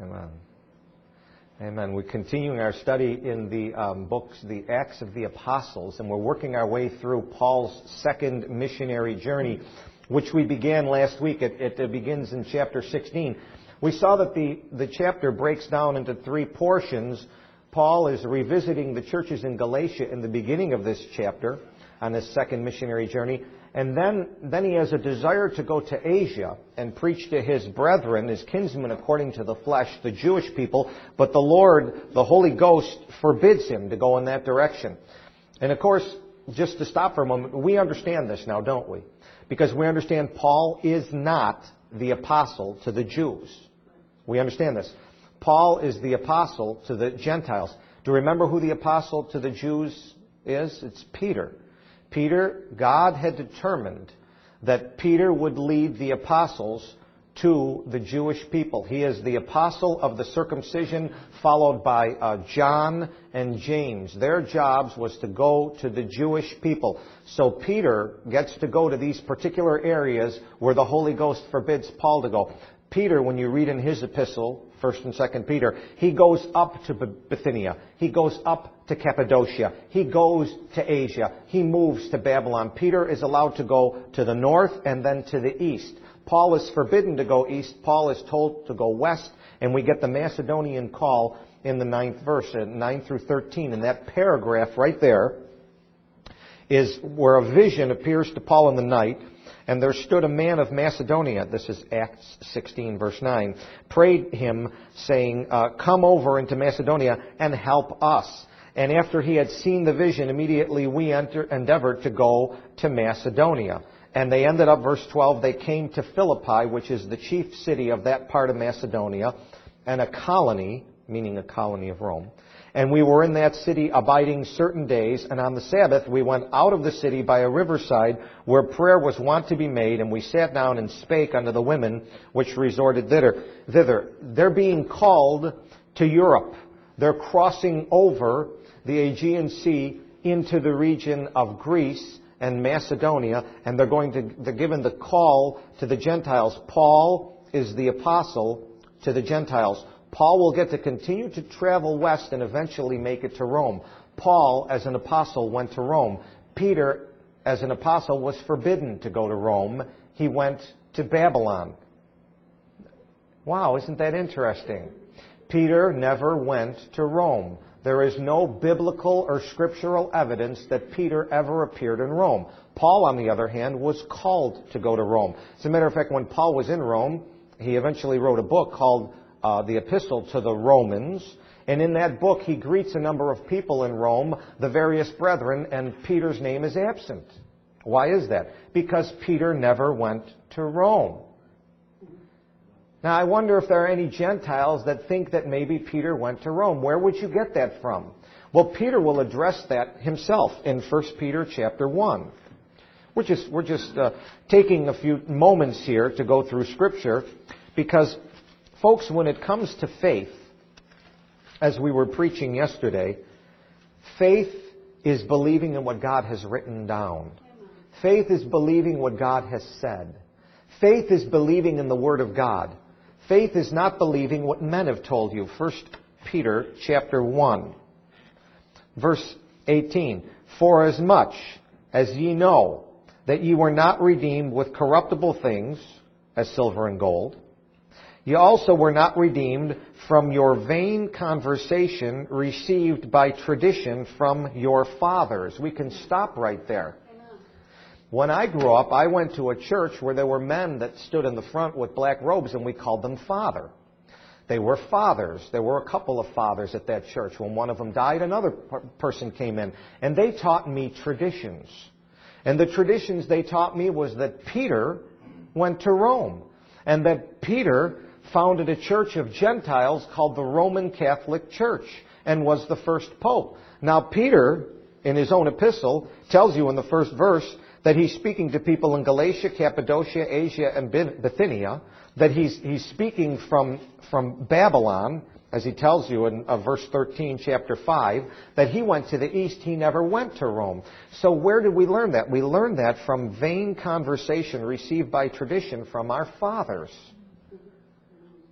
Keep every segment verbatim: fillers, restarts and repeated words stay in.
Amen. Amen. We're continuing our study in the um, books, the Acts of the Apostles, and we're working our way through Paul's second missionary journey, which we began last week. It, it begins in chapter sixteen. We saw that the, the chapter breaks down into three portions. Paul is revisiting the churches in Galatia in the beginning of this chapter on his second missionary journey. And then, then he has a desire to go to Asia and preach to his brethren, his kinsmen according to the flesh, the Jewish people. But the Lord, the Holy Ghost, forbids him to go in that direction. And of course, just to stop for a moment, we understand this now, don't we? Because we understand Paul is not the apostle to the Jews. We understand this. Paul is the apostle to the Gentiles. Do you remember who the apostle to the Jews is? It's Peter. Peter, God had determined that Peter would lead the apostles to the Jewish people. He is the apostle of the circumcision, followed by uh, John and James. Their jobs was to go to the Jewish people. So Peter gets to go to these particular areas where the Holy Ghost forbids Paul to go. Peter, when you read in his epistle, First and Second Peter, he goes up to Bithynia. He goes up to Cappadocia. He goes to Asia. He moves to Babylon. Peter is allowed to go to the north and then to the east. Paul is forbidden to go east. Paul is told to go west. And we get the Macedonian call in the ninth verse, nine through thirteen. And that paragraph right there is where a vision appears to Paul in the night. And there stood a man of Macedonia, this is Acts sixteen, verse nine, prayed him, saying, uh, come over into Macedonia and help us. And after he had seen the vision, immediately we enter, endeavored to go to Macedonia. And they ended up, verse twelve, they came to Philippi, which is the chief city of that part of Macedonia, and a colony, meaning a colony of Rome. And we were in that city abiding certain days, and on the Sabbath we went out of the city by a riverside where prayer was wont to be made, and we sat down and spake unto the women which resorted thither. thither. They're being called to Europe. They're crossing over the Aegean Sea into the region of Greece and Macedonia, and they're going to, they're given the call to the Gentiles. Paul is the apostle to the Gentiles. Paul will get to continue to travel west and eventually make it to Rome. Paul, as an apostle, went to Rome. Peter, as an apostle, was forbidden to go to Rome. He went to Babylon. Wow, isn't that interesting? Peter never went to Rome. There is no biblical or scriptural evidence that Peter ever appeared in Rome. Paul, on the other hand, was called to go to Rome. As a matter of fact, when Paul was in Rome, he eventually wrote a book called Uh, the Epistle to the Romans, and in that book he greets a number of people in Rome, the various brethren, and Peter's name is absent. Why is that? Because Peter never went to Rome. Now I wonder if there are any Gentiles that think that maybe Peter went to Rome. Where would you get that from? Well, Peter will address that himself in First Peter chapter one. We're just, we're just uh, taking a few moments here to go through Scripture, because folks, when it comes to faith, as we were preaching yesterday, faith is believing in what God has written down. Faith is believing what God has said. Faith is believing in the Word of God. Faith is not believing what men have told you. First Peter chapter one, verse eighteen. For as much as ye know that ye were not redeemed with corruptible things, as silver and gold, ye also were not redeemed from your vain conversation received by tradition from your fathers. We can stop right there. When I grew up, I went to a church where there were men that stood in the front with black robes, and we called them father. They were fathers. There were a couple of fathers at that church. When one of them died, another person came in, and they taught me traditions. And the traditions they taught me was that Peter went to Rome, and that Peter founded a church of Gentiles called the Roman Catholic Church and was the first pope. Now, Peter, in his own epistle, tells you in the first verse that he's speaking to people in Galatia, Cappadocia, Asia, and Bithynia, that he's, he's speaking from, from Babylon, as he tells you in uh, verse thirteen, chapter five, that he went to the east, he never went to Rome. So where did we learn that? We learned that from vain conversation received by tradition from our fathers.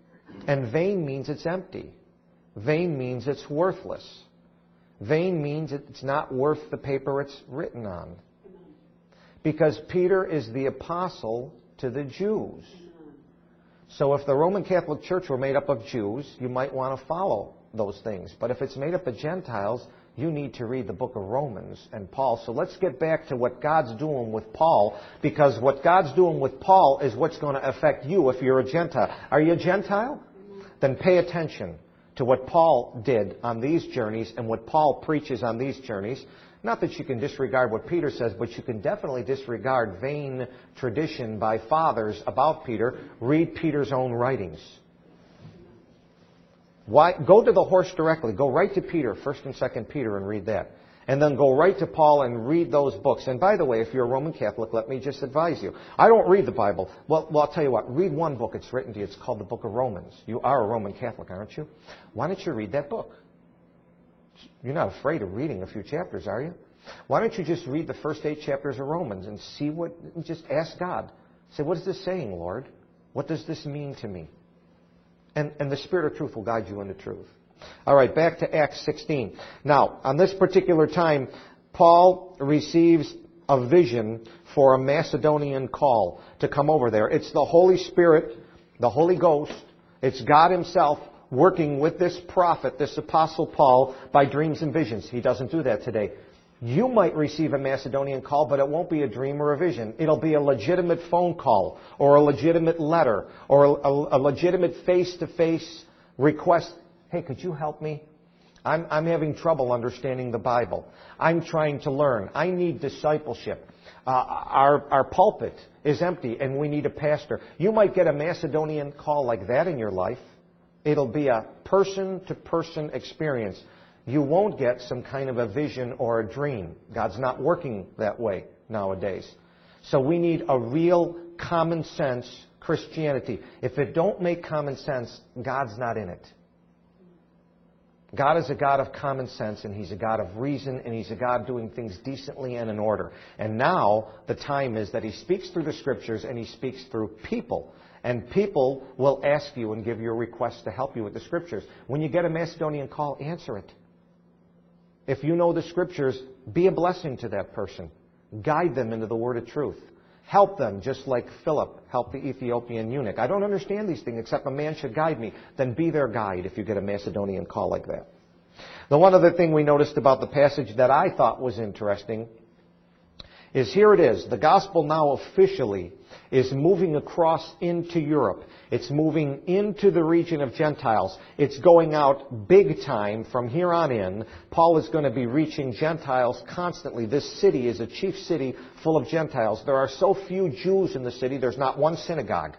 And vain means it's empty. Vain means it's worthless. Vain means it's not worth the paper it's written on. Because Peter is the apostle to the Jews. So if the Roman Catholic Church were made up of Jews, you might want to follow those things. But if it's made up of Gentiles, you need to read the book of Romans and Paul. So let's get back to what God's doing with Paul, because what God's doing with Paul is what's going to affect you if you're a Gentile. Are you a Gentile? Then pay attention to what Paul did on these journeys and what Paul preaches on these journeys. Not that you can disregard what Peter says, but you can definitely disregard vain tradition by fathers about Peter. Read Peter's own writings. Why? Go to the horse directly. Go right to Peter, First and Second Peter, and read that. And then go right to Paul and read those books. And by the way, if you're a Roman Catholic, let me just advise you. I don't read the Bible. Well, well, I'll tell you what. Read one book. It's written to you. It's called the Book of Romans. You are a Roman Catholic, aren't you? Why don't you read that book? You're not afraid of reading a few chapters, are you? Why don't you just read the first eight chapters of Romans and see what, and just ask God. Say, what is this saying, Lord? What does this mean to me? And, and the Spirit of truth will guide you into truth. All right, back to Acts sixteen. Now, on this particular time, Paul receives a vision for a Macedonian call to come over there. It's the Holy Spirit, the Holy Ghost. It's God Himself working with this prophet, this apostle Paul, by dreams and visions. He doesn't do that today. You might receive a Macedonian call, but it won't be a dream or a vision. It'll be a legitimate phone call, or a legitimate letter, or a, a, a legitimate face-to-face request. Hey, could you help me? I'm, I'm having trouble understanding the Bible. I'm trying to learn. I need discipleship. Uh, our, our pulpit is empty, and we need a pastor. You might get a Macedonian call like that in your life. It'll be a person-to-person experience. You won't get some kind of a vision or a dream. God's not working that way nowadays. So we need a real common sense Christianity. If it don't make common sense, God's not in it. God is a God of common sense, and He's a God of reason, and He's a God doing things decently and in order. And now the time is that He speaks through the Scriptures, and He speaks through people. And people will ask you and give you a request to help you with the Scriptures. When you get a Macedonian call, answer it. If you know the Scriptures, be a blessing to that person. Guide them into the word of truth. Help them, just like Philip helped the Ethiopian eunuch. I don't understand these things, except a man should guide me. Then be their guide if you get a Macedonian call like that. The one other thing we noticed about the passage that I thought was interesting is here it is. The gospel now officially is moving across into Europe. It's moving into the region of Gentiles. It's going out big time from here on in. Paul is going to be reaching Gentiles constantly. This city is a chief city full of Gentiles. There are so few Jews in the city, there's not one synagogue.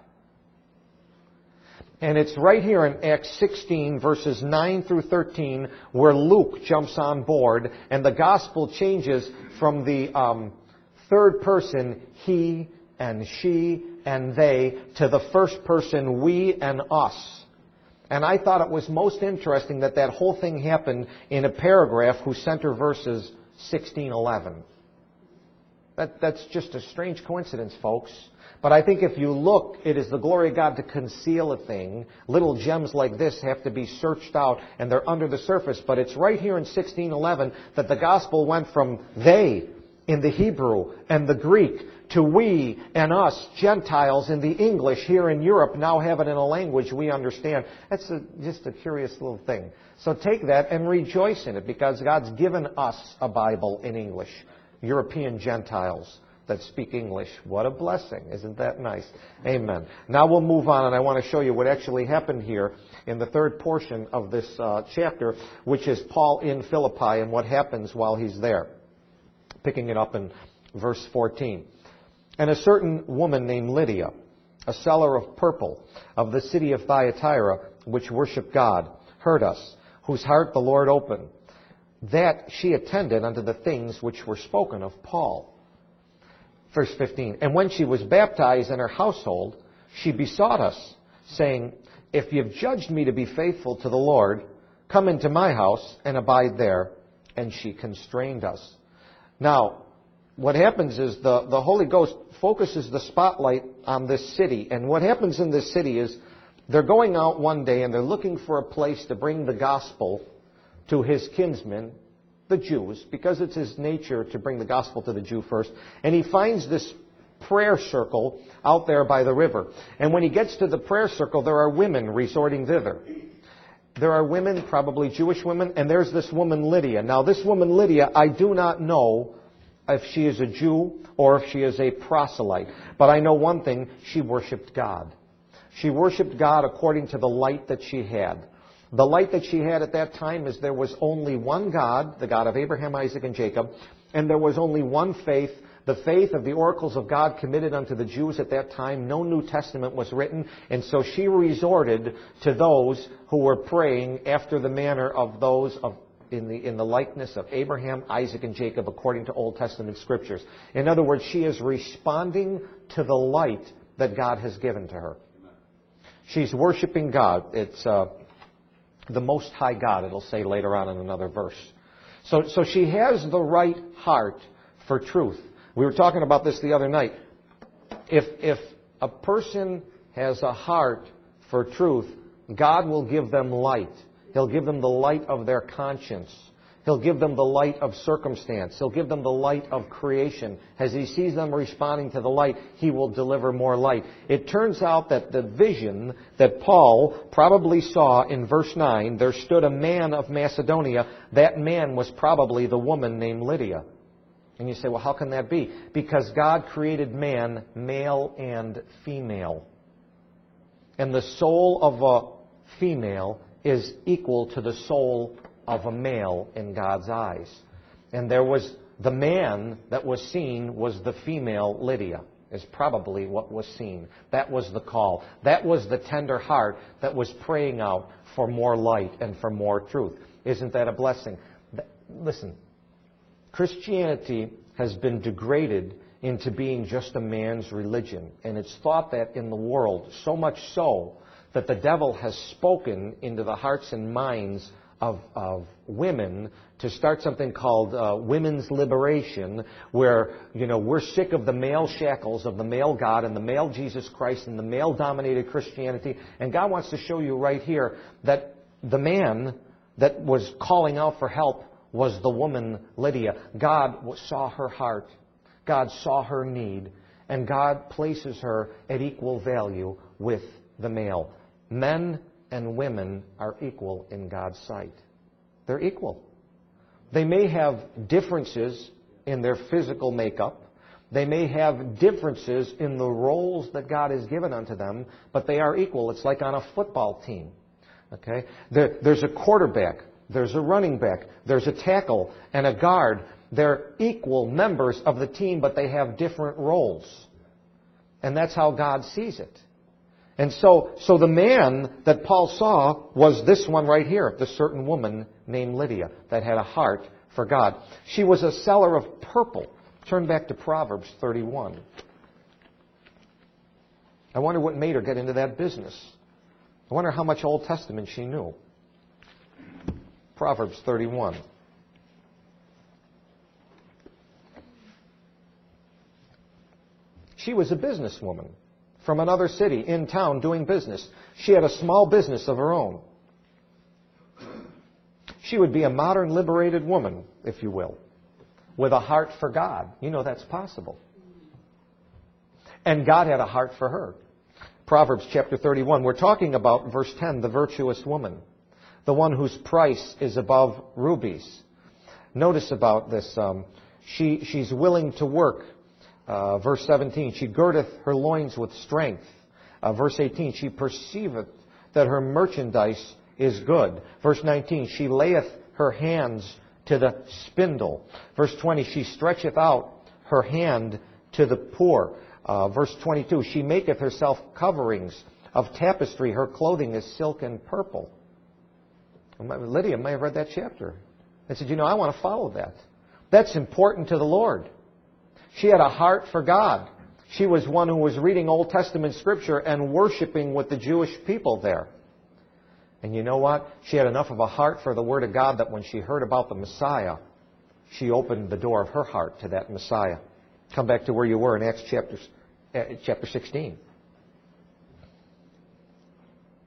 And it's right here in Acts sixteen, verses nine through thirteen, where Luke jumps on board, and the gospel changes from the um, third person, he and she and they, to the first person, we and us. And I thought it was most interesting that that whole thing happened in a paragraph whose center verse is sixteen eleven. That, that's just a strange coincidence, folks. But I think if you look, it is the glory of God to conceal a thing. Little gems like this have to be searched out, and they're under the surface. But it's right here in sixteen eleven that the gospel went from they in the Hebrew and the Greek to we and us, Gentiles, in the English here in Europe, now have it in a language we understand. That's a, just a curious little thing. So take that and rejoice in it, because God's given us a Bible in English. European Gentiles that speak English. What a blessing. Isn't that nice? Amen. Now we'll move on, and I want to show you what actually happened here in the third portion of this uh, chapter, which is Paul in Philippi and what happens while he's there. Picking it up in verse fourteen. And a certain woman named Lydia, a seller of purple of the city of Thyatira, which worshipped God, heard us, whose heart the Lord opened, that she attended unto the things which were spoken of Paul. Verse fifteen. And when she was baptized in her household, she besought us, saying, If ye have judged me to be faithful to the Lord, come into my house and abide there. And she constrained us. Now, what happens is the, the Holy Ghost focuses the spotlight on this city. And what happens in this city is They're going out one day and they're looking for a place to bring the gospel to his kinsmen, the Jews, because it's his nature to bring the gospel to the Jew first. And he finds this prayer circle out there by the river. And when he gets to the prayer circle, there are women resorting thither. There are women, probably Jewish women, and there's this woman Lydia. Now, this woman Lydia, I do not know if she is a Jew or if she is a proselyte. But I know one thing, she worshiped God. She worshiped God according to the light that she had. The light that she had at that time is there was only one God, the God of Abraham, Isaac, and Jacob, and there was only one faith, the faith of the oracles of God committed unto the Jews at that time. No New Testament was written, and so she resorted to those who were praying after the manner of those of in the in the likeness of Abraham, Isaac, and Jacob according to Old Testament scriptures. In other words, she is responding to the light that God has given to her. She's worshiping God. It's uh, the Most High God, it'll say later on in another verse. So, so she has the right heart for truth. We were talking about this the other night. If, if a person has a heart for truth, God will give them light. He'll give them the light of their conscience. He'll give them the light of circumstance. He'll give them the light of creation. As he sees them responding to the light, he will deliver more light. It turns out that the vision that Paul probably saw in verse nine, there stood a man of Macedonia. That man was probably the woman named Lydia. And you say, well, how can that be? Because God created man, male and female. And the soul of a female is equal to the soul of a male in God's eyes. And there was the man that was seen was the female Lydia, is probably what was seen. That was the call. That was the tender heart that was praying out for more light and for more truth. Isn't that a blessing? Listen, Christianity has been degraded into being just a man's religion. And it's thought that in the world, so much so that the devil has spoken into the hearts and minds Of, of women to start something called uh, women's liberation, where, you know, we're sick of the male shackles of the male God and the male Jesus Christ and the male-dominated Christianity. And God wants to show you right here that the man that was calling out for help was the woman Lydia. God saw her heart. God saw her need. And God places her at equal value with the male. Men and women are equal in God's sight. They're equal. They may have differences in their physical makeup. They may have differences in the roles that God has given unto them, but they are equal. It's like on a football team. Okay? There, there's a quarterback, there's a running back, there's a tackle, and a guard. They're equal members of the team, but they have different roles. And that's how God sees it. And so, so the man that Paul saw was this one right here, this certain woman named Lydia that had a heart for God. She was a seller of purple. Turn back to Proverbs thirty-one. I wonder what made her get into that business. I wonder how much Old Testament she knew. Proverbs thirty-one. She was a businesswoman from another city in town doing business. She had a small business of her own. She would be a modern liberated woman, if you will, with a heart for God. You know that's possible. And God had a heart for her. Proverbs chapter thirty-one. We're talking about verse ten, the virtuous woman, the one whose price is above rubies. Notice about this. Um, she she's willing to work. Uh, verse seventeen, she girdeth her loins with strength. Uh, verse eighteen, she perceiveth that her merchandise is good. Verse nineteen, she layeth her hands to the spindle. Verse twenty, she stretcheth out her hand to the poor. Uh, verse twenty-two, she maketh herself coverings of tapestry. Her clothing is silk and purple. Lydia may have read that chapter. I said, you know, I want to follow that. That's important to the Lord. She had a heart for God. She was one who was reading Old Testament Scripture and worshiping with the Jewish people there. And you know what? She had enough of a heart for the Word of God that when she heard about the Messiah, she opened the door of her heart to that Messiah. Come back to where you were in Acts chapter, uh, chapter sixteen.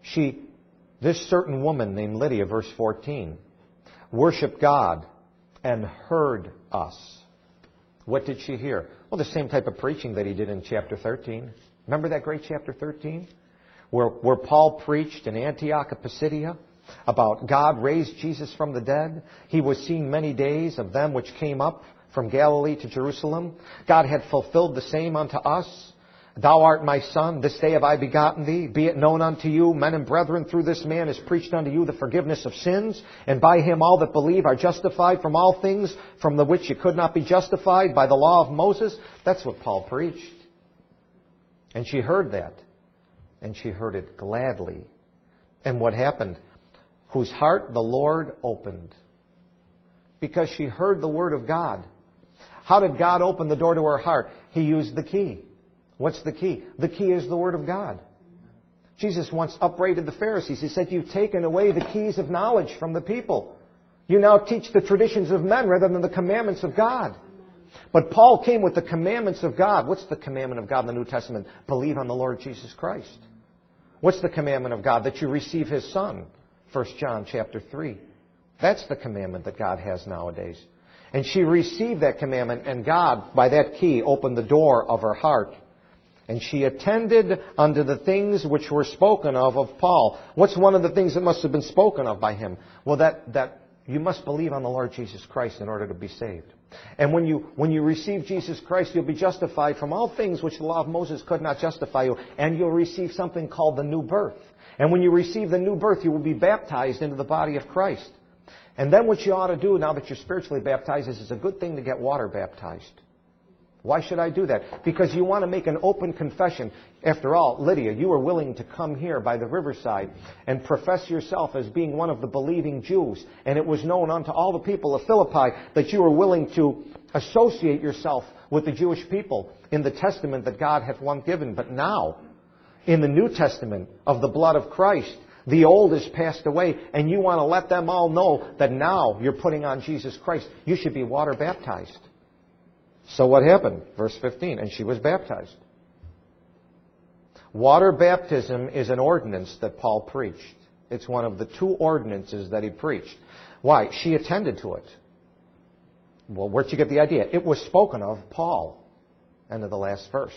She, this certain woman named Lydia, verse fourteen, worshiped God and heard us. What did she hear? Well, the same type of preaching that he did in chapter thirteen. Remember that great chapter thirteen? Where, where Paul preached in Antioch of Pisidia about God raised Jesus from the dead. He was seen many days of them which came up from Galilee to Jerusalem. God had fulfilled the same unto us. Thou art my son, this day have I begotten thee. Be it known unto you, men and brethren, through this man is preached unto you the forgiveness of sins. And by him all that believe are justified from all things from the which you could not be justified by the law of Moses. That's what Paul preached. And she heard that. And she heard it gladly. And what happened? Whose heart the Lord opened. Because she heard the word of God. How did God open the door to her heart? He used the key. What's the key? The key is the Word of God. Jesus once upbraided the Pharisees. He said, you've taken away the keys of knowledge from the people. You now teach the traditions of men rather than the commandments of God. But Paul came with the commandments of God. What's the commandment of God in the New Testament? Believe on the Lord Jesus Christ. What's the commandment of God? That you receive His Son. First John chapter three. That's the commandment that God has nowadays. And she received that commandment, and God, by that key, opened the door of her heart. And she attended unto the things which were spoken of of Paul. What's one of the things that must have been spoken of by him? Well, that, that you must believe on the Lord Jesus Christ in order to be saved. And when you, when you receive Jesus Christ, you'll be justified from all things which the law of Moses could not justify you. And you'll receive something called the new birth. And when you receive the new birth, you will be baptized into the body of Christ. And then what you ought to do, now that you're spiritually baptized, is it's a good thing to get water baptized. Why should I do that? Because you want to make an open confession. After all, Lydia, you were willing to come here by the riverside and profess yourself as being one of the believing Jews. And it was known unto all the people of Philippi that you were willing to associate yourself with the Jewish people in the testament that God hath once given. But now, in the New Testament of the blood of Christ, the old is passed away, and you want to let them all know that now you're putting on Jesus Christ. You should be water baptized. So what happened? Verse fifteen, and she was baptized. Water baptism is an ordinance that Paul preached. It's one of the two ordinances that he preached. Why? She attended to it. Well, where'd you get the idea? It was spoken of Paul. End of the last verse.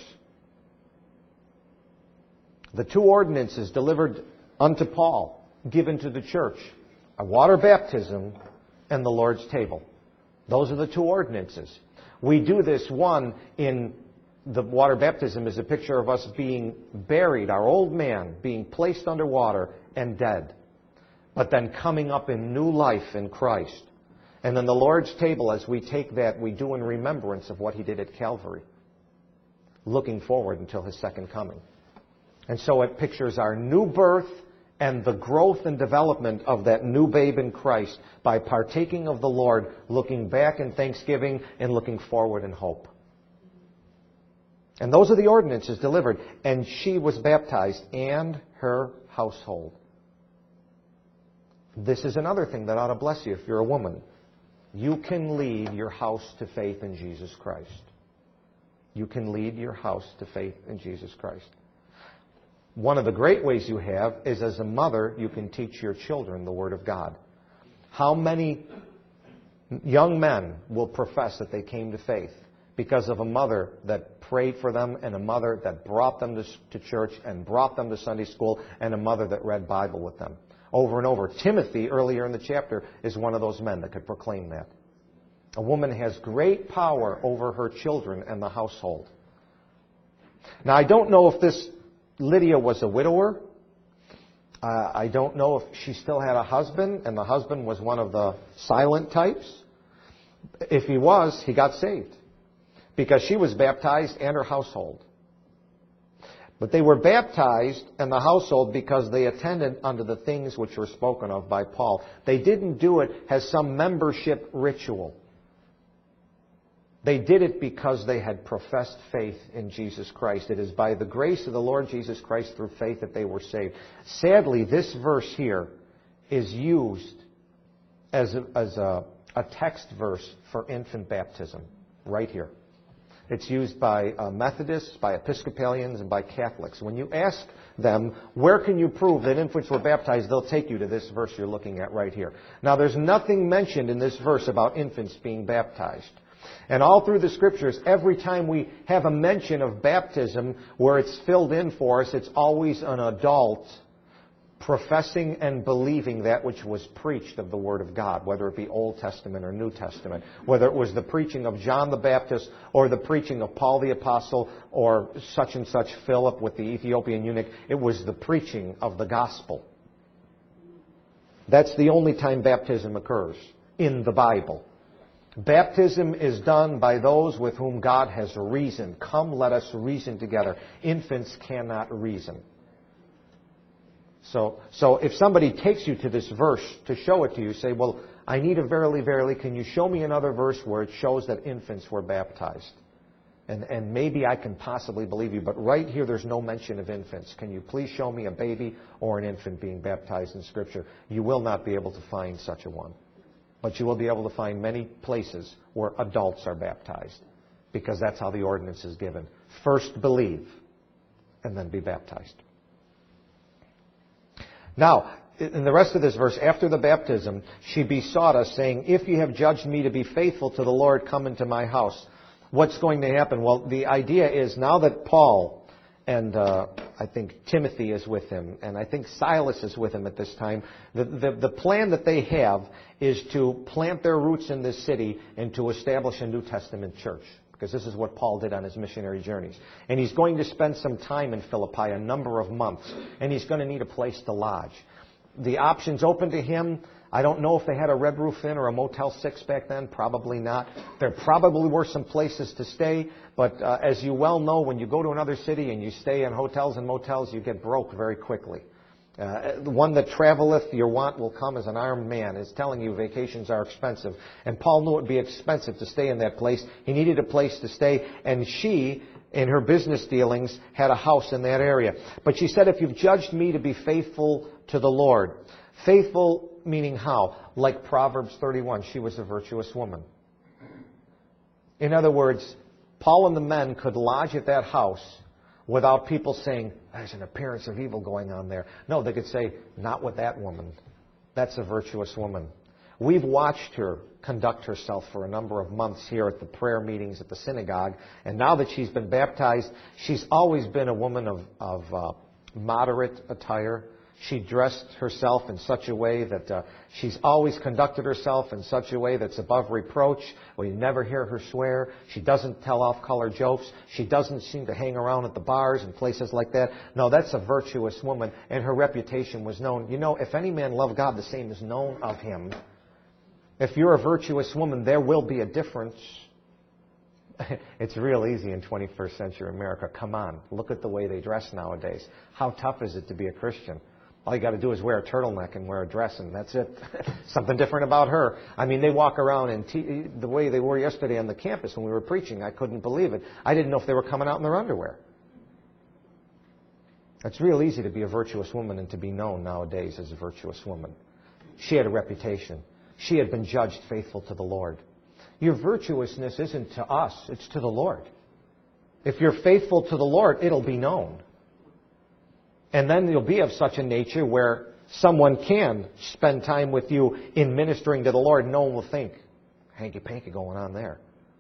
The two ordinances delivered unto Paul, given to the church, are water baptism and the Lord's table. Those are the two ordinances. We do this, one, in the water baptism is a picture of us being buried, our old man being placed under water and dead, but then coming up in new life in Christ. And then the Lord's table, as we take that, we do in remembrance of what He did at Calvary, looking forward until His second coming. And so it pictures our new birth and the growth and development of that new babe in Christ by partaking of the Lord, looking back in thanksgiving and looking forward in hope. And those are the ordinances delivered. And she was baptized, and her household. This is another thing that ought to bless you if you're a woman. You can lead your house to faith in Jesus Christ. You can lead your house to faith in Jesus Christ. One of the great ways you have is as a mother, you can teach your children the Word of God. How many young men will profess that they came to faith because of a mother that prayed for them, and a mother that brought them to, to church and brought them to Sunday school, and a mother that read Bible with them? Over and over. Timothy, earlier in the chapter, is one of those men that could proclaim that. A woman has great power over her children and the household. Now, I don't know if this Lydia was a widower. Uh, I don't know if she still had a husband, and the husband was one of the silent types. If he was, he got saved, because she was baptized and her household. But they were baptized and the household because they attended unto the things which were spoken of by Paul. They didn't do it as some membership ritual. They did it because they had professed faith in Jesus Christ. It is by the grace of the Lord Jesus Christ through faith that they were saved. Sadly, this verse here is used as a, as a, a text verse for infant baptism, right here. It's used by uh, Methodists, by Episcopalians, and by Catholics. When you ask them, where can you prove that infants were baptized, they'll take you to this verse you're looking at right here. Now, there's nothing mentioned in this verse about infants being baptized. And all through the Scriptures, every time we have a mention of baptism where it's filled in for us, it's always an adult professing and believing that which was preached of the Word of God, whether it be Old Testament or New Testament, whether it was the preaching of John the Baptist or the preaching of Paul the Apostle or such and such Philip with the Ethiopian eunuch. It was the preaching of the gospel. That's the only time baptism occurs in the Bible. Baptism is done by those with whom God has reasoned. Come, let us reason together. Infants cannot reason. So, so if somebody takes you to this verse to show it to you, say, well, I need a verily, verily. Can you show me another verse where it shows that infants were baptized? And, and maybe I can possibly believe you, but right here there's no mention of infants. Can you please show me a baby or an infant being baptized in Scripture? You will not be able to find such a one. But you will be able to find many places where adults are baptized, because that's how the ordinance is given. First believe, and then be baptized. Now, in the rest of this verse, after the baptism, she besought us, saying, if you have judged me to be faithful to the Lord, come into my house. What's going to happen? Well, the idea is now that Paul and uh, I think Timothy is with him, and I think Silas is with him at this time, the, the, the plan that they have is to plant their roots in this city and to establish a New Testament church. Because this is what Paul did on his missionary journeys. And he's going to spend some time in Philippi, a number of months. And he's going to need a place to lodge. The options open to him. I don't know if they had a Red Roof Inn or a Motel six back then. Probably not. There probably were some places to stay. But uh, as you well know, when you go to another city and you stay in hotels and motels, you get broke very quickly. Uh, the one that traveleth, your want will come as an armed man. Is telling you vacations are expensive. And Paul knew it would be expensive to stay in that place. He needed a place to stay. And she, in her business dealings, had a house in that area. But she said, if you've judged me to be faithful to the Lord. Faithful meaning how? Like Proverbs thirty-one, she was a virtuous woman. In other words, Paul and the men could lodge at that house without people saying, there's an appearance of evil going on there. No, they could say, not with that woman. That's a virtuous woman. We've watched her conduct herself for a number of months here at the prayer meetings at the synagogue. And now that she's been baptized, she's always been a woman of, of uh, moderate attire. She dressed herself in such a way that uh, she's always conducted herself in such a way that's above reproach. We never hear her swear. She doesn't tell off-color jokes. She doesn't seem to hang around at the bars and places like that. No, that's a virtuous woman, and her reputation was known. You know, if any man love God, the same is known of him. If you're a virtuous woman, there will be a difference. It's real easy in twenty-first century America. Come on, look at the way they dress nowadays. How tough is it to be a Christian? All you got to do is wear a turtleneck and wear a dress, and that's it. Something different about her. I mean, they walk around in t- the way they were yesterday on the campus when we were preaching. I couldn't believe it. I didn't know if they were coming out in their underwear. It's real easy to be a virtuous woman and to be known nowadays as a virtuous woman. She had a reputation. She had been judged faithful to the Lord. Your virtuousness isn't to us, it's to the Lord. If you're faithful to the Lord, it'll be known. And then you'll be of such a nature where someone can spend time with you in ministering to the Lord. No one will think, hanky-panky going on there.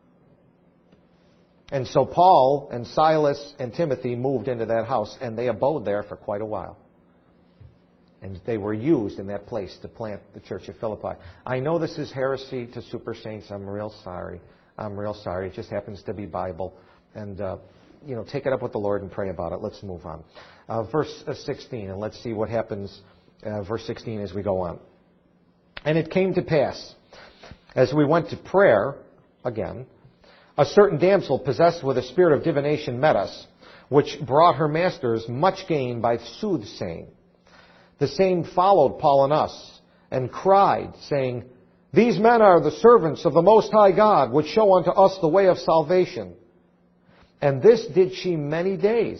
And so Paul and Silas and Timothy moved into that house, and they abode there for quite a while. And they were used in that place to plant the church of Philippi. I know this is heresy to super saints. I'm real sorry. I'm real sorry. It just happens to be Bible. And, uh, you know, take it up with the Lord and pray about it. Let's move on. Uh, verse sixteen, and let's see what happens, uh, verse sixteen as we go on. And it came to pass, as we went to prayer, again, a certain damsel possessed with a spirit of divination met us, which brought her masters much gain by soothsaying. The same followed Paul and us, and cried, saying, These men are the servants of the Most High God, which show unto us the way of salvation. And this did she many days.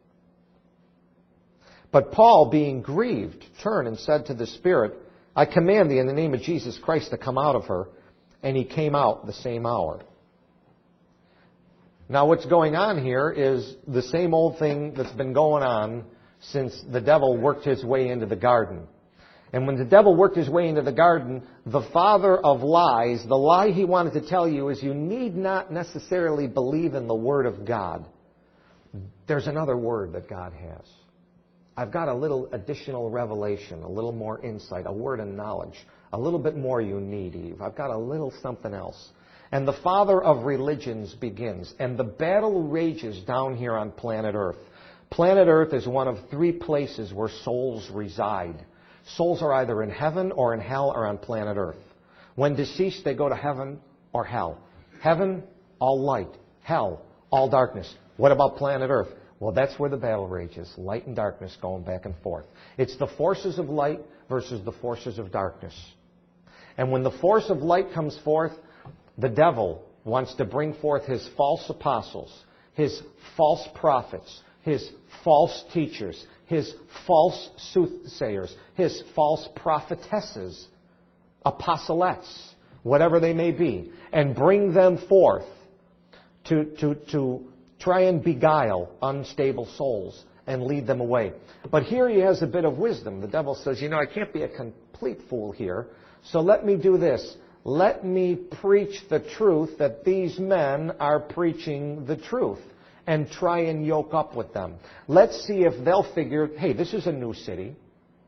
But Paul, being grieved, turned and said to the Spirit, I command thee in the name of Jesus Christ to come out of her. And he came out the same hour. Now what's going on here is the same old thing that's been going on since the devil worked his way into the garden. And when the devil worked his way into the garden, the father of lies, the lie he wanted to tell you is you need not necessarily believe in the Word of God. There's another word that God has. I've got a little additional revelation, a little more insight, a word of knowledge, a little bit more you need, Eve. I've got a little something else. And the father of religions begins, and the battle rages down here on planet Earth. Planet Earth is one of three places where souls reside. Souls are either in heaven or in hell or on planet Earth. When deceased, they go to heaven or hell. Heaven, all light. Hell, all darkness. What about planet Earth? Well, that's where the battle rages. Light and darkness going back and forth. It's the forces of light versus the forces of darkness. And when the force of light comes forth, the devil wants to bring forth his false apostles, his false prophets, his false teachers, his false soothsayers, his false prophetesses, apostolettes, whatever they may be, and bring them forth to, to, to try and beguile unstable souls and lead them away. But here he has a bit of wisdom. The devil says, you know, I can't be a complete fool here, so let me do this. Let me preach the truth that these men are preaching the truth, and try and yoke up with them. Let's see if they'll figure, hey, this is a new city.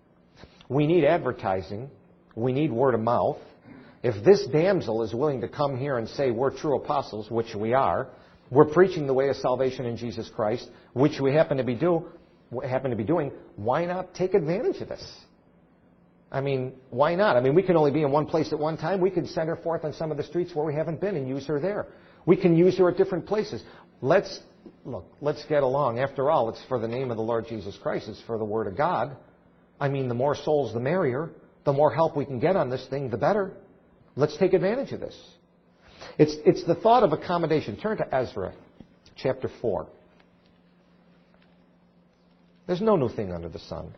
We need advertising. We need word of mouth. If this damsel is willing to come here and say we're true apostles, which we are, we're preaching the way of salvation in Jesus Christ, which we happen to be do, happen to be doing, why not take advantage of this? I mean, why not? I mean, we can only be in one place at one time. We can send her forth on some of the streets where we haven't been and use her there. We can use her at different places. Let's Look, let's get along. After all, it's for the name of the Lord Jesus Christ. It's for the Word of God. I mean, the more souls, the merrier. The more help we can get on this thing, the better. Let's take advantage of this. It's, it's the thought of accommodation. Turn to Ezra, chapter four. There's no new thing under the sun.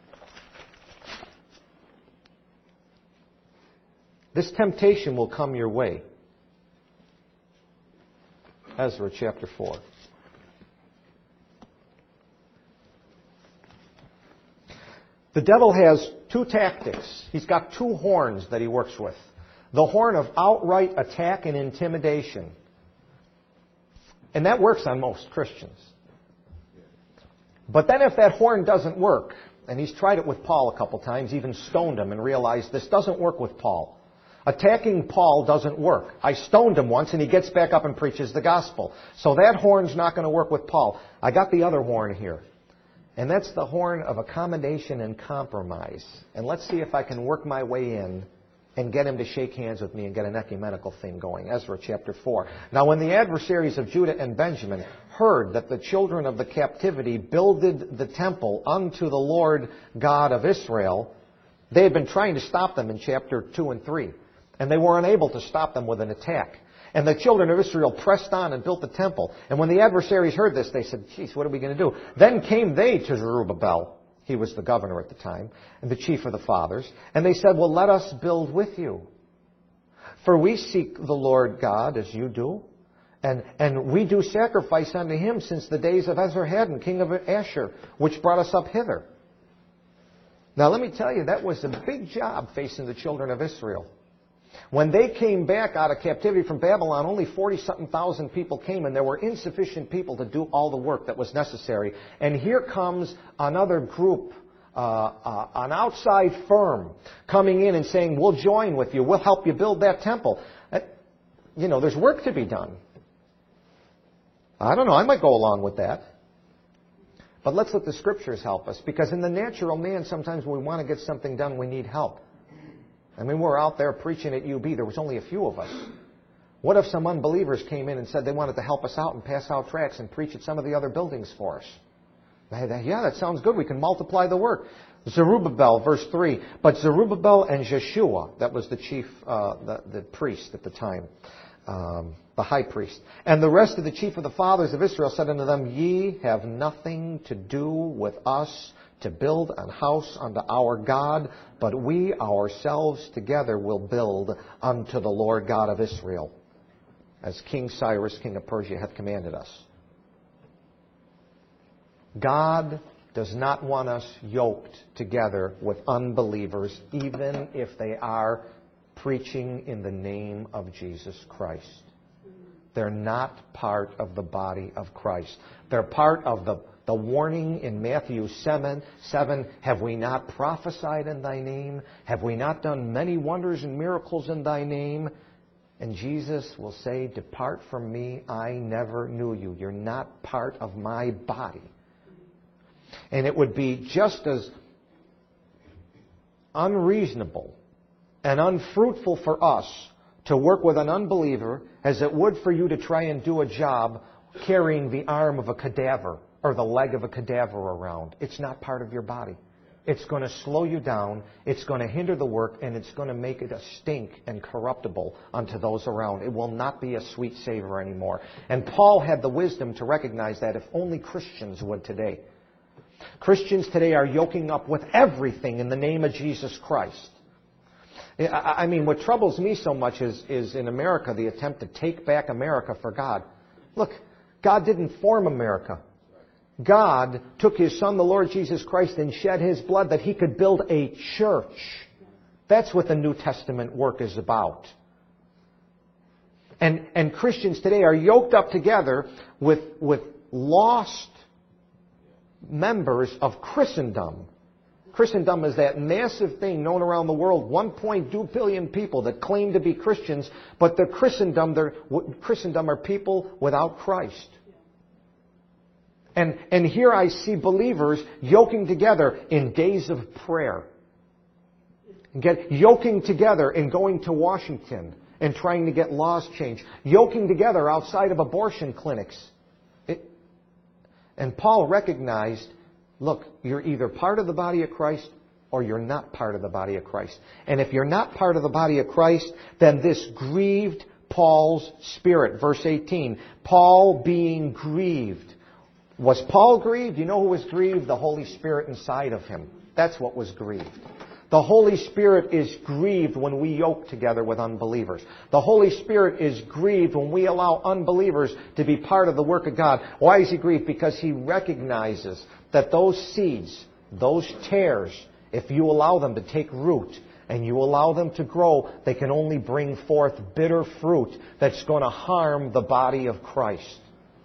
This temptation will come your way. Ezra, chapter four. The devil has two tactics. He's got two horns that he works with. The horn of outright attack and intimidation. And that works on most Christians. But then if that horn doesn't work, and he's tried it with Paul a couple times, even stoned him and realized this doesn't work with Paul. Attacking Paul doesn't work. I stoned him once and he gets back up and preaches the gospel. So that horn's not going to work with Paul. I got the other horn here. And that's the horn of accommodation and compromise. And let's see if I can work my way in and get him to shake hands with me and get an ecumenical thing going. Ezra chapter four. Now when the adversaries of Judah and Benjamin heard that the children of the captivity builded the temple unto the Lord God of Israel, they had been trying to stop them in chapter two and three. And they were unable to stop them with an attack. And the children of Israel pressed on and built the temple. And when the adversaries heard this, they said, geez, what are we going to do? Then came they to Zerubbabel. He was the governor at the time, and the chief of the fathers. And they said, well, let us build with you. For we seek the Lord God as you do. And, and we do sacrifice unto him since the days of Esarhaddon, king of Ashur, which brought us up hither. Now let me tell you, that was a big job facing the children of Israel. When they came back out of captivity from Babylon, only forty-something thousand people came, and there were insufficient people to do all the work that was necessary. And here comes another group, uh, uh, an outside firm, coming in and saying, we'll join with you, we'll help you build that temple. Uh, you know, there's work to be done. I don't know, I might go along with that. But let's let the Scriptures help us, because in the natural man, sometimes when we want to get something done, we need help. I mean, we're out there preaching at U B. There was only a few of us. What if some unbelievers came in and said they wanted to help us out and pass out tracts and preach at some of the other buildings for us? Yeah, that sounds good. We can multiply the work. Zerubbabel, verse three. But Zerubbabel and Jeshua, that was the chief, uh, the, the priest at the time, um, the high priest, and the rest of the chief of the fathers of Israel said unto them, ye have nothing to do with us to build an house unto our God, but we ourselves together will build unto the Lord God of Israel. as King Cyrus, king of Persia, hath commanded us. God does not want us yoked together with unbelievers, even if they are preaching in the name of Jesus Christ. They're not part of the body of Christ. They're part of the, the warning in Matthew seven, seven, have we not prophesied in thy name? Have we not done many wonders and miracles in thy name? And Jesus will say, depart from me, I never knew you. You're not part of my body. And it would be just as unreasonable and unfruitful for us to work with an unbeliever as it would for you to try and do a job carrying the arm of a cadaver or the leg of a cadaver around. It's not part of your body. It's going to slow you down, it's going to hinder the work, and it's going to make it a stink and corruptible unto those around. It will not be a sweet savor anymore. And Paul had the wisdom to recognize that, if only Christians would today. Christians today are yoking up with everything in the name of Jesus Christ. I mean, what troubles me so much is, is in America, the attempt to take back America for God. Look, God didn't form America. God took His Son, the Lord Jesus Christ, and shed His blood that He could build a church. That's what the New Testament work is about. And, and Christians today are yoked up together with, with lost members of Christendom. Christendom is that massive thing known around the world, one point two billion people that claim to be Christians, but the Christendom, they're, Christendom are people without Christ. And, and here I see believers yoking together in days of prayer. Get, yoking together and going to Washington and trying to get laws changed. Yoking together outside of abortion clinics. It, and Paul recognized, look, you're either part of the body of Christ or you're not part of the body of Christ. And if you're not part of the body of Christ, then this grieved Paul's spirit. Verse eighteen, Paul being grieved. Was Paul grieved? You know who was grieved? The Holy Spirit inside of him. That's what was grieved. The Holy Spirit is grieved when we yoke together with unbelievers. The Holy Spirit is grieved when we allow unbelievers to be part of the work of God. Why is He grieved? Because He recognizes that those seeds, those tares, if you allow them to take root and you allow them to grow, they can only bring forth bitter fruit that's going to harm the body of Christ.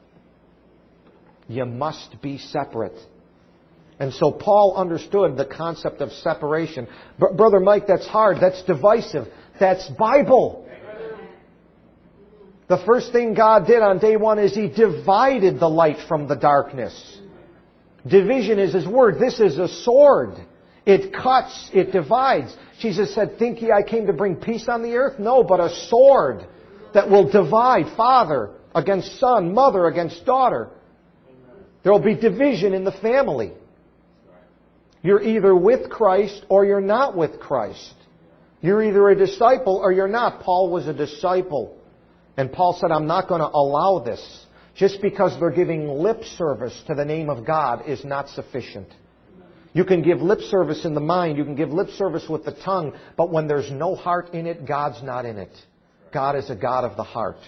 You must be separate. And so Paul understood the concept of separation. Br- Brother Mike, that's hard. That's divisive. That's Bible. The first thing God did on day one is He divided the light from the darkness. Division is His word. This is a sword. It cuts, it divides. Jesus said, think ye I came to bring peace on the earth? No, but a sword that will divide father against son, mother against daughter. There will be division in the family. You're either with Christ or you're not with Christ. You're either a disciple or you're not. Paul was a disciple. And Paul said, I'm not going to allow this. Just because they're giving lip service to the name of God is not sufficient. You can give lip service in the mind. You can give lip service with the tongue. But when there's no heart in it, God's not in it. God is a God of the heart.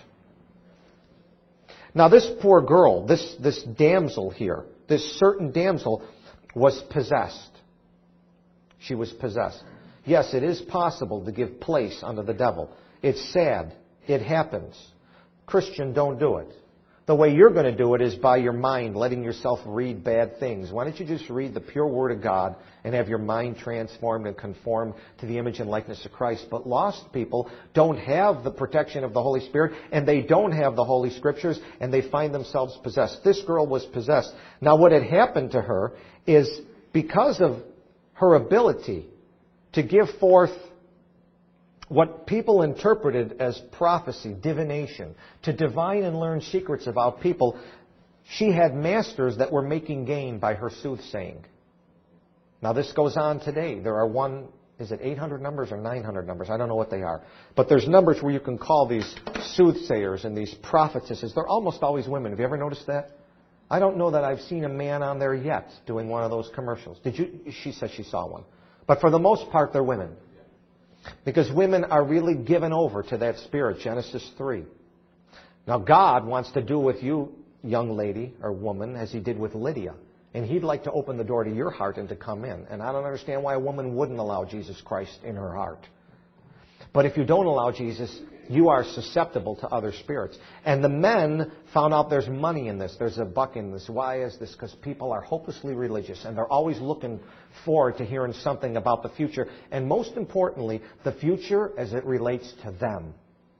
Now this poor girl, this, this damsel here, this certain damsel was possessed. She was possessed. Yes, it is possible to give place unto the devil. It's sad. It happens. Christian, don't do it. The way you're going to do it is by your mind, letting yourself read bad things. Why don't you just read the pure Word of God and have your mind transformed and conformed to the image and likeness of Christ? But lost people don't have the protection of the Holy Spirit, and they don't have the Holy Scriptures, and they find themselves possessed. This girl was possessed. Now what had happened to her is, because of her ability to give forth what people interpreted as prophecy, divination, to divine and learn secrets about people, she had masters that were making gain by her soothsaying. Now this goes on today. There are one, is it eight hundred numbers or nine hundred numbers? I don't know what they are. But there's numbers where you can call these soothsayers and these prophetesses. They're almost always women. Have you ever noticed that? I don't know that I've seen a man on there yet doing one of those commercials. Did you? She said she saw one. But for the most part, they're women. Because women are really given over to that spirit, Genesis three. Now, God wants to do with you, young lady or woman, as He did with Lydia. And He'd like to open the door to your heart and to come in. And I don't understand why a woman wouldn't allow Jesus Christ in her heart. But if you don't allow Jesus, you are susceptible to other spirits. And the men found out there's money in this. There's a buck in this. Why is this? Because people are hopelessly religious, and they're always looking forward to hearing something about the future. And most importantly, the future as it relates to them.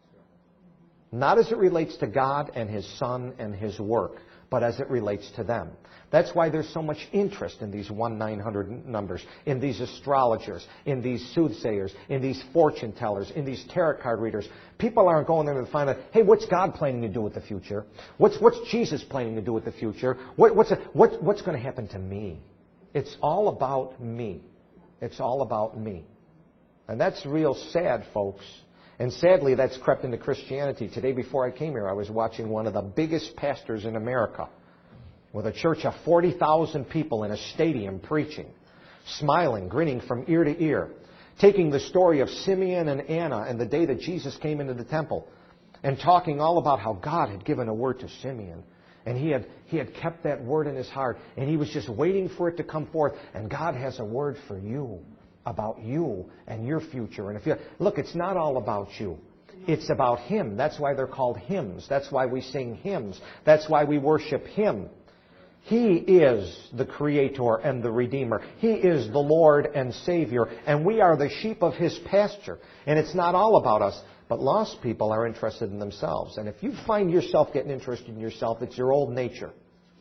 Not as it relates to God and His Son and His work, but as it relates to them. That's why there's so much interest in these one nine hundred numbers, in these astrologers, in these soothsayers, in these fortune tellers, in these tarot card readers. People aren't going there to find out, hey, what's God planning to do with the future? What's, what's Jesus planning to do with the future? What, what's, a, what, what's going to happen to me? It's all about me. It's all about me. And that's real sad, folks. And sadly, that's crept into Christianity. Today, before I came here, I was watching one of the biggest pastors in America with a church of forty thousand people in a stadium preaching, smiling, grinning from ear to ear, taking the story of Simeon and Anna and the day that Jesus came into the temple and talking all about how God had given a word to Simeon. And he had, he had kept that word in his heart, and he was just waiting for it to come forth. And God has a word for you, about you and your future. And if you look, it's not all about you. It's about Him. That's why they're called hymns. That's why we sing hymns. That's why we worship Him. He is the Creator and the Redeemer. He is the Lord and Savior. And we are the sheep of His pasture. And it's not all about us. But lost people are interested in themselves. And if you find yourself getting interested in yourself, it's your old nature.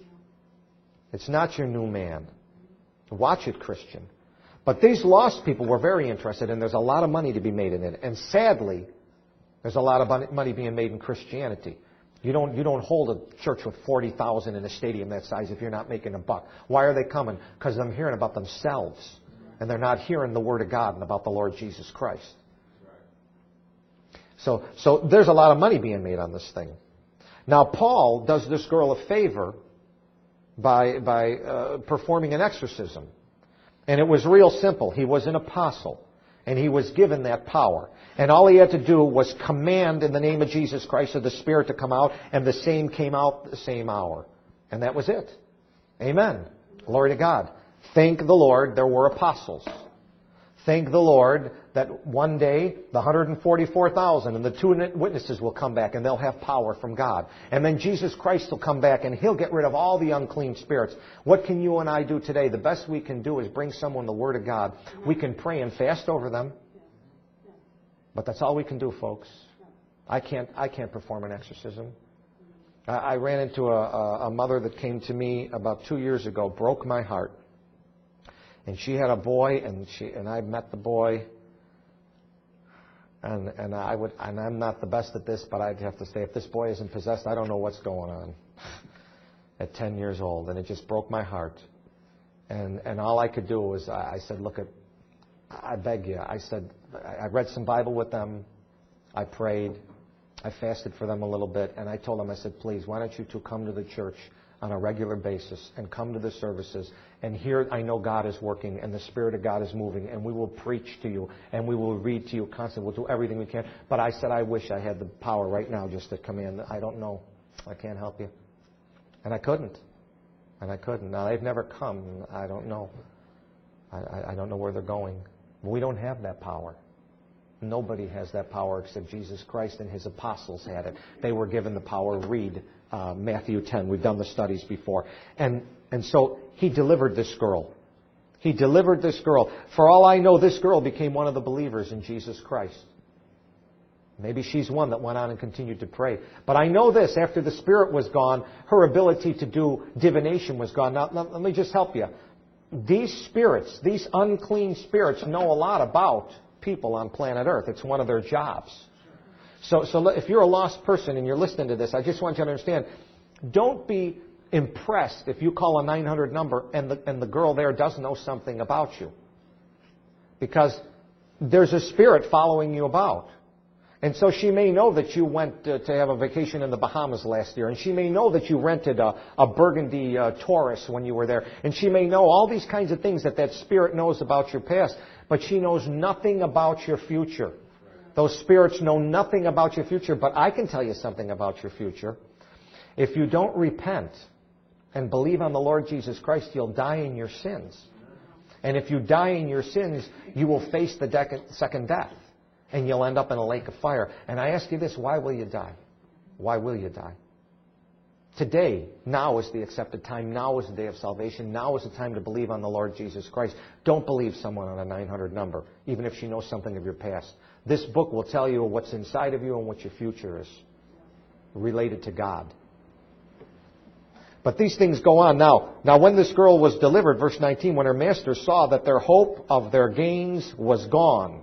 It's not your new man. Watch it, Christian. But these lost people were very interested, and there's a lot of money to be made in it. And sadly, there's a lot of money being made in Christianity. You don't, you don't hold a church with forty thousand in a stadium that size if you're not making a buck. Why are they coming? Because they're hearing about themselves. And they're not hearing the Word of God and about the Lord Jesus Christ. So, so there's a lot of money being made on this thing. Now, Paul does this girl a favor by, by uh, performing an exorcism. And it was real simple. He was an apostle. And he was given that power. And all he had to do was command in the name of Jesus Christ of the Spirit to come out. And the same came out the same hour. And that was it. Amen. Glory to God. Thank the Lord there were apostles. Thank the Lord that one day the one hundred forty-four thousand and the two witnesses will come back and they'll have power from God. And then Jesus Christ will come back and He'll get rid of all the unclean spirits. What can you and I do today? The best we can do is bring someone the Word of God. We can pray and fast over them. But that's all we can do, folks. I can't, I can't perform an exorcism. I, I ran into a, a mother that came to me about two years ago, broke my heart. And she had a boy, and she and I met the boy, and and I would and I'm not the best at this, but I'd have to say if this boy isn't possessed, I don't know what's going on. At ten years old, and it just broke my heart. And and all I could do was I, I said, look, at, I beg you. I said I read some Bible with them, I prayed, I fasted for them a little bit, and I told them, I said, please, why don't you two come to the church on a regular basis and come to the services. And here I know God is working and the Spirit of God is moving, and we will preach to you and we will read to you constantly. We'll do everything we can. But I said, I wish I had the power right now just to command. I don't know. I can't help you. And I couldn't. And I couldn't. Now, they've never come. I don't know. I, I don't know where they're going. We don't have that power. Nobody has that power except Jesus Christ, and His apostles had it. They were given the power. Read uh, Matthew ten. We've done the studies before. And and so He delivered this girl. He delivered this girl. For all I know, this girl became one of the believers in Jesus Christ. Maybe she's one that went on and continued to pray. But I know this, after the Spirit was gone, her ability to do divination was gone. Now, now let me just help you. These spirits, these unclean spirits, know a lot about people on planet Earth. It's one of their jobs. So, so if you're a lost person and you're listening to this, I just want you to understand, don't be impressed if you call a nine hundred number and the, and the girl there does know something about you. Because there's a spirit following you about. And so she may know that you went uh, to have a vacation in the Bahamas last year. And she may know that you rented a, a burgundy uh, Taurus when you were there. And she may know all these kinds of things that that spirit knows about your past. But she knows nothing about your future. Those spirits know nothing about your future, but I can tell you something about your future. If you don't repent and believe on the Lord Jesus Christ, you'll die in your sins. And if you die in your sins, you will face the dec- second death. And you'll end up in a lake of fire. And I ask you this, why will you die? Why will you die? Today, now is the accepted time. Now is the day of salvation. Now is the time to believe on the Lord Jesus Christ. Don't believe someone on a nine hundred number, even if she knows something of your past. This book will tell you what's inside of you and what your future is related to God. But these things go on. Now, now when this girl was delivered, verse nineteen, when her master saw that their hope of their gains was gone.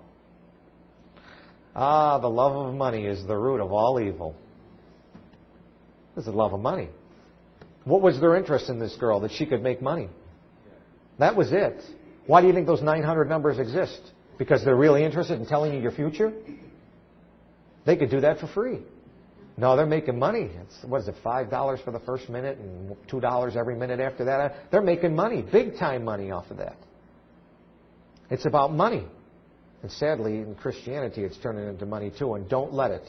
Ah, the love of money is the root of all evil. This is the love of money. What was their interest in this girl? That she could make money. That was it. Why do you think those nine hundred numbers exist? Because they're really interested in telling you your future? They could do that for free. No, they're making money. It's, what is it, five dollars for the first minute and two dollars every minute after that? They're making money, big time money off of that. It's about money. And sadly, in Christianity, it's turning into money too, and don't let it.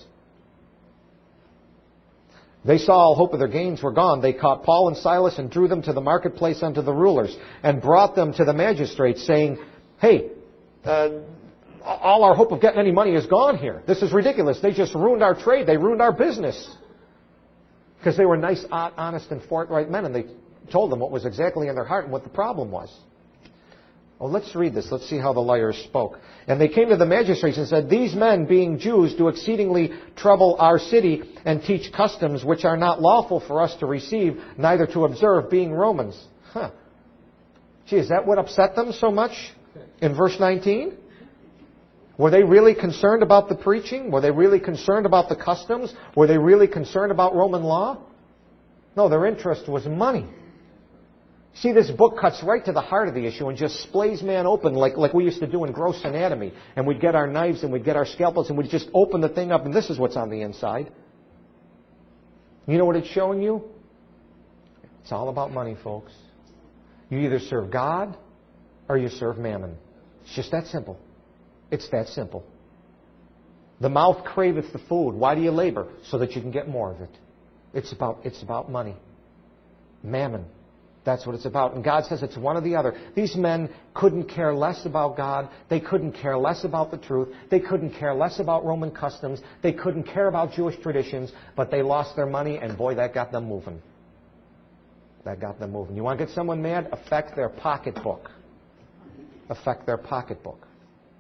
They saw all hope of their gains were gone. They caught Paul and Silas and drew them to the marketplace unto the rulers and brought them to the magistrates, saying, hey, uh, all our hope of getting any money is gone here. This is ridiculous. They just ruined our trade. They ruined our business. Because they were nice, honest, and forthright men, and they told them what was exactly in their heart and what the problem was. Well, let's read this. Let's see how the lawyers spoke. And they came to the magistrates and said, these men, being Jews, do exceedingly trouble our city and teach customs which are not lawful for us to receive, neither to observe, being Romans. Huh. Gee, is that what upset them so much in verse nineteen? Were they really concerned about the preaching? Were they really concerned about the customs? Were they really concerned about Roman law? No, their interest was money. See, this book cuts right to the heart of the issue and just splays man open like, like we used to do in gross anatomy. And we'd get our knives and we'd get our scalpels and we'd just open the thing up and this is what's on the inside. You know what it's showing you? It's all about money, folks. You either serve God or you serve mammon. It's just that simple. It's that simple. The mouth craveth the food. Why do you labor? So that you can get more of it. It's about, it's about money. Mammon. That's what it's about. And God says it's one or the other. These men couldn't care less about God. They couldn't care less about the truth. They couldn't care less about Roman customs. They couldn't care about Jewish traditions. But they lost their money, and boy, that got them moving. That got them moving. You want to get someone mad? Affect their pocketbook. Affect their pocketbook.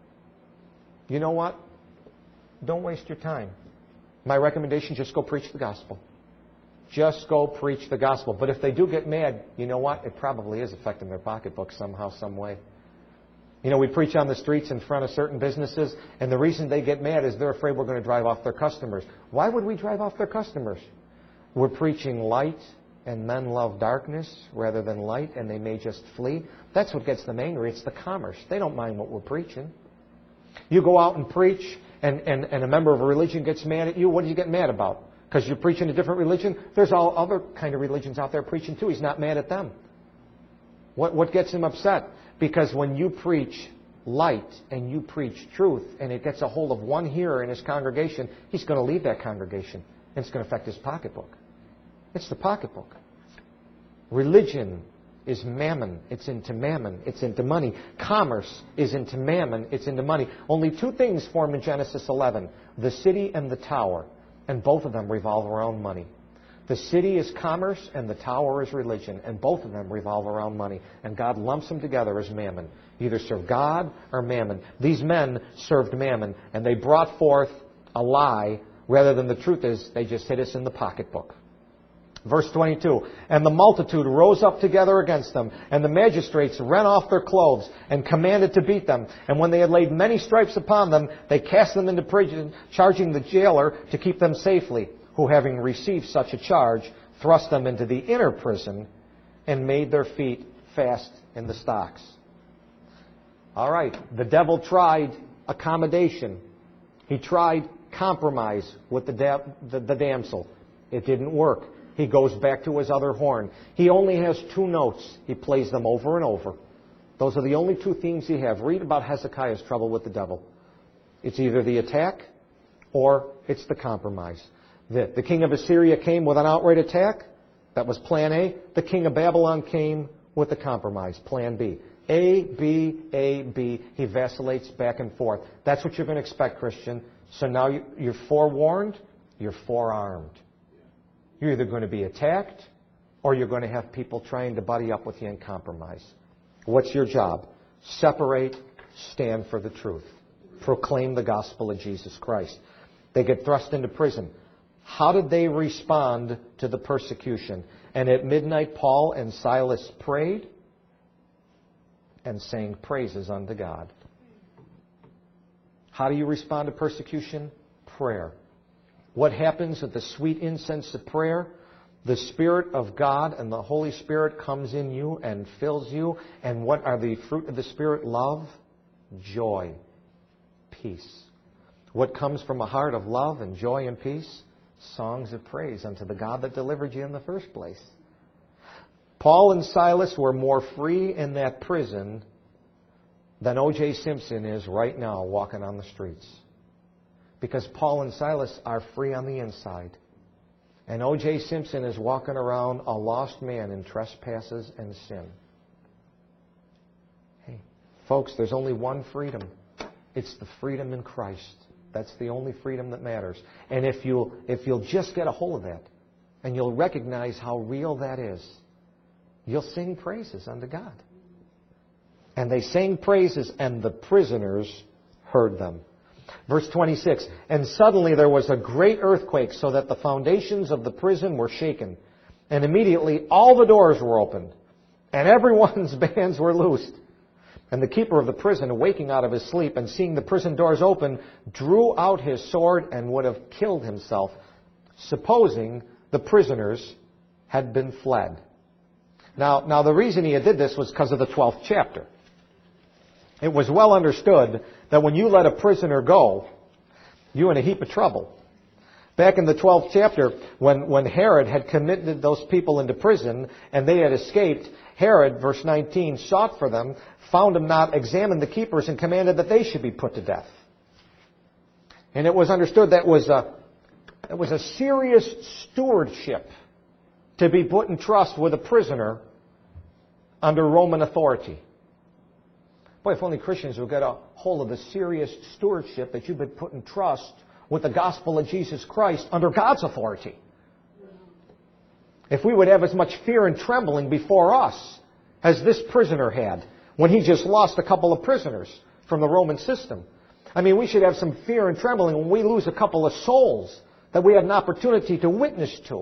You know what? Don't waste your time. My recommendation, just go preach the gospel. Just go preach the gospel. But if they do get mad, you know what? It probably is affecting their pocketbook somehow, some way. You know, we preach on the streets in front of certain businesses, and the reason they get mad is they're afraid we're going to drive off their customers. Why would we drive off their customers? We're preaching light, and men love darkness rather than light, and they may just flee. That's what gets them angry. It's the commerce. They don't mind what we're preaching. You go out and preach, and, and, and a member of a religion gets mad at you. What do you get mad about? Because you're preaching a different religion? There's all other kind of religions out there preaching too. He's not mad at them. What, what gets him upset? Because when you preach light and you preach truth and it gets a hold of one hearer in his congregation, he's going to leave that congregation and it's going to affect his pocketbook. It's the pocketbook. Religion is mammon. It's into mammon. It's into money. Commerce is into mammon. It's into money. Only two things form in Genesis eleven. The city and the tower. And both of them revolve around money. The city is commerce and the tower is religion. And both of them revolve around money. And God lumps them together as mammon. You either serve God or mammon. These men served mammon. And they brought forth a lie rather than the truth is they just hit us in the pocketbook. Verse twenty-two, and the multitude rose up together against them, and the magistrates rent off their clothes, and commanded to beat them. And when they had laid many stripes upon them, they cast them into prison, charging the jailer to keep them safely, who having received such a charge, thrust them into the inner prison, and made their feet fast in the stocks. All right, the devil tried accommodation. He tried compromise with the, da- the, the damsel. It didn't work. He goes back to his other horn. He only has two notes. He plays them over and over. Those are the only two themes he has. Read about Hezekiah's trouble with the devil. It's either the attack or it's the compromise. The, the king of Assyria came with an outright attack. That was plan A. The king of Babylon came with the compromise, plan B. A, B, A, B. He vacillates back and forth. That's what you're going to expect, Christian. So now you, you're forewarned, you're forearmed. You're either going to be attacked or you're going to have people trying to buddy up with you and compromise. What's your job? Separate, stand for the truth. Proclaim the gospel of Jesus Christ. They get thrust into prison. How did they respond to the persecution? And at midnight, Paul and Silas prayed and sang praises unto God. How do you respond to persecution? Prayer. What happens at the sweet incense of prayer? The Spirit of God and the Holy Spirit comes in you and fills you. And what are the fruit of the Spirit? Love, joy, peace. What comes from a heart of love and joy and peace? Songs of praise unto the God that delivered you in the first place. Paul and Silas were more free in that prison than O J Simpson is right now walking on the streets. Because Paul and Silas are free on the inside. And O J Simpson is walking around a lost man in trespasses and sin. Hey, folks, there's only one freedom. It's the freedom in Christ. That's the only freedom that matters. And if you'll, if you'll just get a hold of that, and you'll recognize how real that is, you'll sing praises unto God. And they sang praises, and the prisoners heard them. Verse twenty-six, and suddenly there was a great earthquake, so that the foundations of the prison were shaken. And immediately all the doors were opened, and everyone's bands were loosed. And the keeper of the prison, waking out of his sleep and seeing the prison doors open, drew out his sword and would have killed himself, supposing the prisoners had been fled. Now, now the reason he did this was because of the twelfth chapter. It was well understood that when you let a prisoner go, you're in a heap of trouble. Back in the twelfth chapter, when, when Herod had committed those people into prison and they had escaped, Herod, verse nineteen, sought for them, found them not, examined the keepers, and commanded that they should be put to death. And it was understood that was a, it was a serious stewardship to be put in trust with a prisoner under Roman authority. Boy, if only Christians would get a hold of the serious stewardship that you've been put in trust with the gospel of Jesus Christ under God's authority. If we would have as much fear and trembling before us as this prisoner had when he just lost a couple of prisoners from the Roman system. I mean, we should have some fear and trembling when we lose a couple of souls that we had an opportunity to witness to.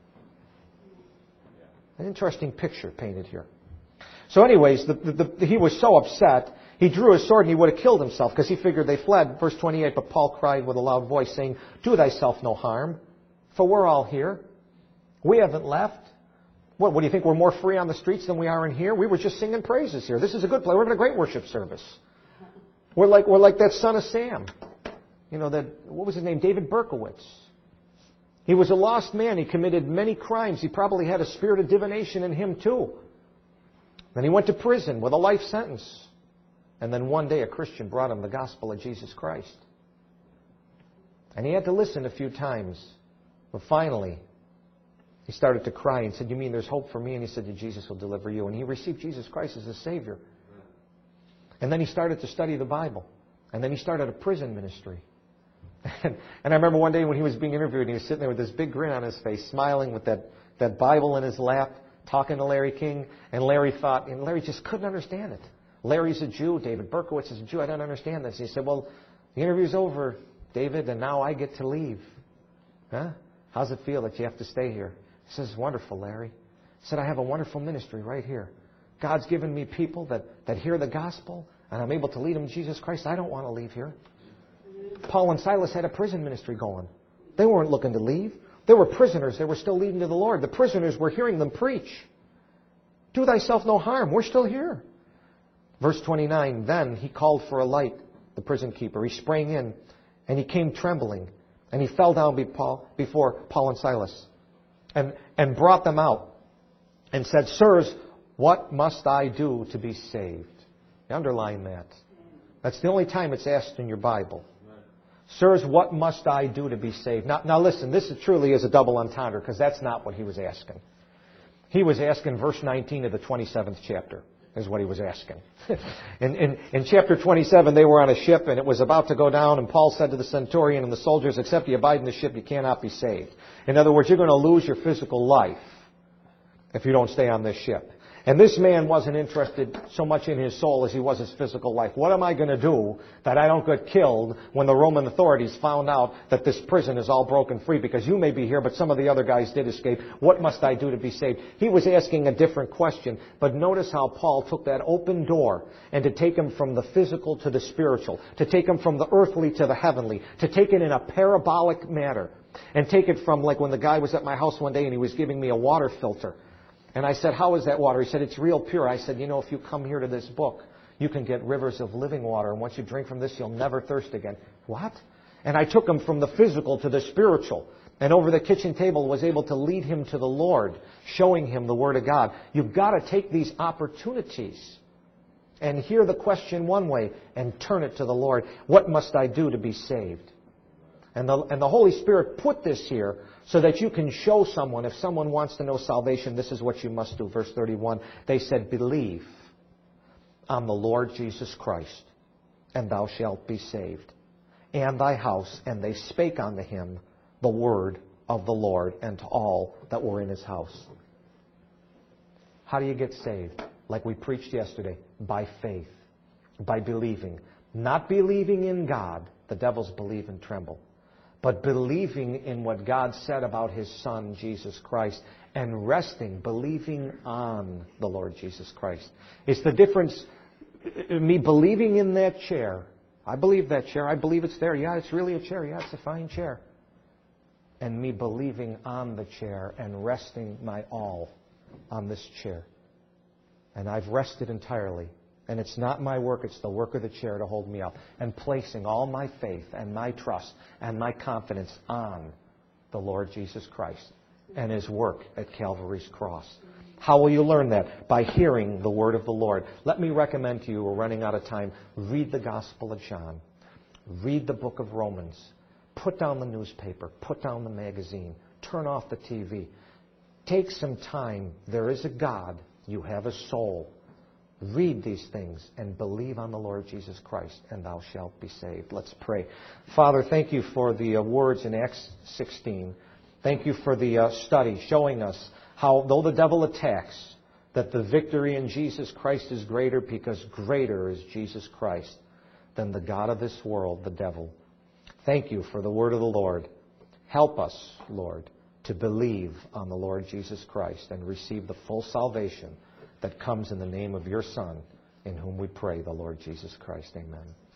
An interesting picture painted here. So anyways, the, the, the, he was so upset, he drew his sword and he would have killed himself because he figured they fled. Verse twenty-eight, but Paul cried with a loud voice, saying, do thyself no harm, for we're all here. We haven't left. What, what do you think, we're more free on the streets than we are in here? We were just singing praises here. This is a good place. We're having a great worship service. We're like, we're like that son of Sam. You know, that, what was his name? David Berkowitz. He was a lost man. He committed many crimes. He probably had a spirit of divination in him too. Then he went to prison with a life sentence. And then one day a Christian brought him the gospel of Jesus Christ. And he had to listen a few times. But finally, he started to cry and said, you mean there's hope for me? And he said, Jesus will deliver you. And he received Jesus Christ as his Savior. And then he started to study the Bible. And then he started a prison ministry. And, and I remember one day when he was being interviewed, and he was sitting there with this big grin on his face, smiling with that, that Bible in his lap, talking to Larry King. And Larry thought, and Larry just couldn't understand it. Larry's a Jew. David Berkowitz is a Jew. I don't understand this. And he said, well, the interview's over, David, and now I get to leave. Huh? How's it feel that you have to stay here? He says, wonderful, Larry. He said, I have a wonderful ministry right here. God's given me people that, that hear the gospel, and I'm able to lead them to Jesus Christ. I don't want to leave here. Paul and Silas had a prison ministry going. They weren't looking to leave. They were prisoners. They were still leading to the Lord. The prisoners were hearing them preach. Do thyself no harm. We're still here. Verse twenty-nine, then he called for a light, the prison keeper. He sprang in, and he came trembling, and he fell down before Paul and Silas. And, and brought them out and said, sirs, what must I do to be saved? You underline that. That's the only time it's asked in your Bible. Sirs, what must I do to be saved? Now, now listen, this is truly is a double entendre, because that's not what he was asking. He was asking verse nineteen of the twenty-seventh chapter, is what he was asking. in, in, in chapter twenty-seven, they were on a ship, and it was about to go down, and Paul said to the centurion and the soldiers, except you abide in the ship, you cannot be saved. In other words, you're going to lose your physical life if you don't stay on this ship. And this man wasn't interested so much in his soul as he was his physical life. What am I going to do that I don't get killed when the Roman authorities found out that this prison is all broken free? Because you may be here, but some of the other guys did escape. What must I do to be saved? He was asking a different question. But notice how Paul took that open door and to take him from the physical to the spiritual, to take him from the earthly to the heavenly, to take it in a parabolic manner, and take it from like when the guy was at my house one day and he was giving me a water filter. And I said, how is that water? He said, it's real pure. I said, you know, if you come here to this book, you can get rivers of living water. And once you drink from this, you'll never thirst again. What? And I took him from the physical to the spiritual. And over the kitchen table was able to lead him to the Lord, showing him the Word of God. You've got to take these opportunities and hear the question one way and turn it to the Lord. What must I do to be saved? And the, and the Holy Spirit put this here so that you can show someone, if someone wants to know salvation, this is what you must do. Verse thirty-one, they said, believe on the Lord Jesus Christ, and thou shalt be saved, and thy house. And they spake unto him the word of the Lord, and to all that were in his house. How do you get saved? Like we preached yesterday, by faith, by believing. Not believing in God, the devils believe and tremble, but believing in what God said about His Son, Jesus Christ, and resting, believing on the Lord Jesus Christ. It's the difference, me believing in that chair. I believe that chair. I believe it's there. Yeah, it's really a chair. Yeah, it's a fine chair. And me believing on the chair and resting my all on this chair. And I've rested entirely. And it's not my work, it's the work of the chair to hold me up. And placing all my faith and my trust and my confidence on the Lord Jesus Christ and His work at Calvary's cross. How will you learn that? By hearing the word of the Lord. Let me recommend to you, we're running out of time, read the Gospel of John. Read the book of Romans. Put down the newspaper. Put down the magazine. Turn off the T V. Take some time. There is a God. You have a soul. Read these things and believe on the Lord Jesus Christ, and thou shalt be saved. Let's pray. Father, thank you for the uh, words in Acts sixteen. Thank you for the uh, study showing us how, though the devil attacks, that the victory in Jesus Christ is greater, because greater is Jesus Christ than the god of this world, the devil. Thank you for the word of the Lord. Help us, Lord, to believe on the Lord Jesus Christ and receive the full salvation that comes in the name of your Son, in whom we pray, the Lord Jesus Christ. Amen.